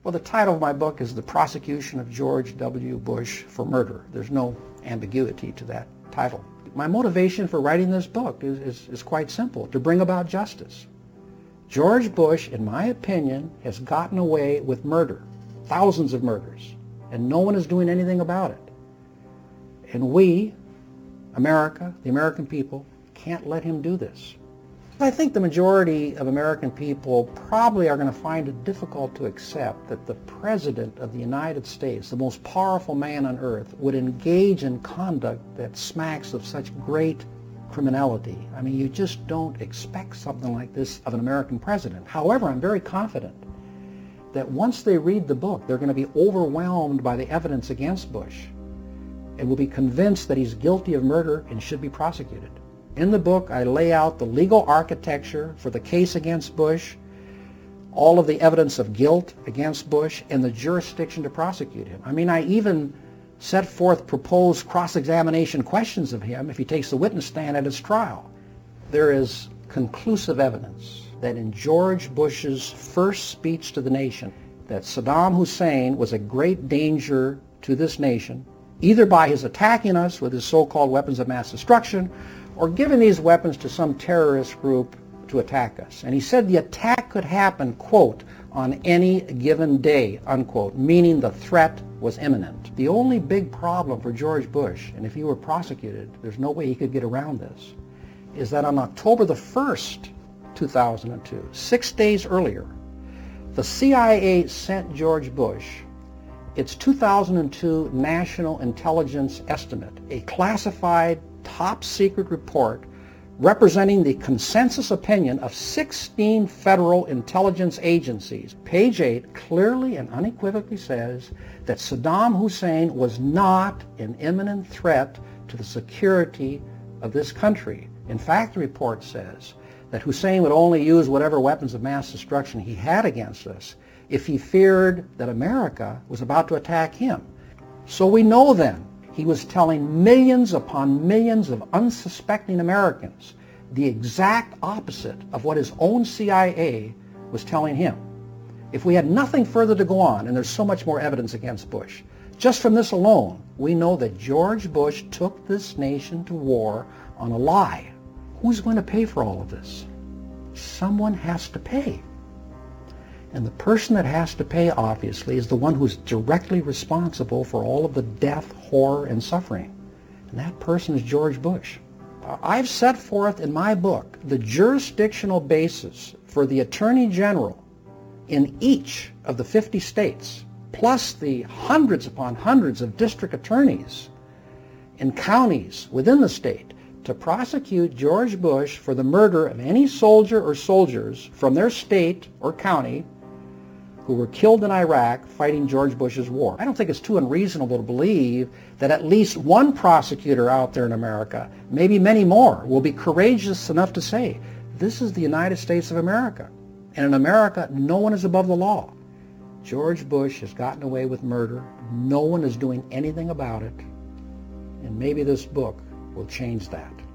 Well, the title of my book is The Prosecution of George W. Bush for Murder. There's no ambiguity to that title. My motivation for writing this book is quite simple, to bring about justice. George Bush, in my opinion, has gotten away with murder, thousands of murders, and no one is doing anything about it. And we, America, the American people, can't let him do this. I think the majority of American people probably are going to find it difficult to accept that the President of the United States, the most powerful man on earth, would engage in conduct that smacks of such great criminality. I mean, you just don't expect something like this of an American president. However, I'm very confident that once they read the book, they're going to be overwhelmed by the evidence against Bush and will be convinced that he's guilty of murder and should be prosecuted. In the book, I lay out the legal architecture for the case against Bush, all of the evidence of guilt against Bush, and the jurisdiction to prosecute him. I mean, I even set forth proposed cross-examination questions of him if he takes the witness stand at his trial. There is conclusive evidence that in George Bush's first speech to the nation, that Saddam Hussein was a great danger to this nation, either by his attacking us with his so-called weapons of mass destruction, or giving these weapons to some terrorist group to attack us. And he said the attack could happen, quote, on any given day, unquote, meaning the threat was imminent. The only big problem for George Bush, and if he were prosecuted, there's no way he could get around this, is that on October the 1st, 2002, 6 days earlier, the CIA sent George Bush its 2002 National Intelligence Estimate, a classified top-secret report representing the consensus opinion of 16 federal intelligence agencies. Page 8 clearly and unequivocally says that Saddam Hussein was not an imminent threat to the security of this country. In fact, the report says that Hussein would only use whatever weapons of mass destruction he had against us if he feared that America was about to attack him. So we know then he was telling millions upon millions of unsuspecting Americans the exact opposite of what his own CIA was telling him. If we had nothing further to go on, and there's so much more evidence against Bush, just from this alone, we know that George Bush took this nation to war on a lie. Who's going to pay for all of this? Someone has to pay. And the person that has to pay, obviously, is the one who's directly responsible for all of the death, horror, and suffering. And that person is George Bush. I've set forth in my book the jurisdictional basis for the Attorney General in each of the 50 states, plus the hundreds upon hundreds of district attorneys in counties within the state, to prosecute George Bush for the murder of any soldier or soldiers from their state or county who were killed in Iraq fighting George Bush's war. I don't think it's too unreasonable to believe that at least one prosecutor out there in America, maybe many more, will be courageous enough to say, this is the United States of America. And in America, no one is above the law. George Bush has gotten away with murder. No one is doing anything about it. And maybe this book will change that.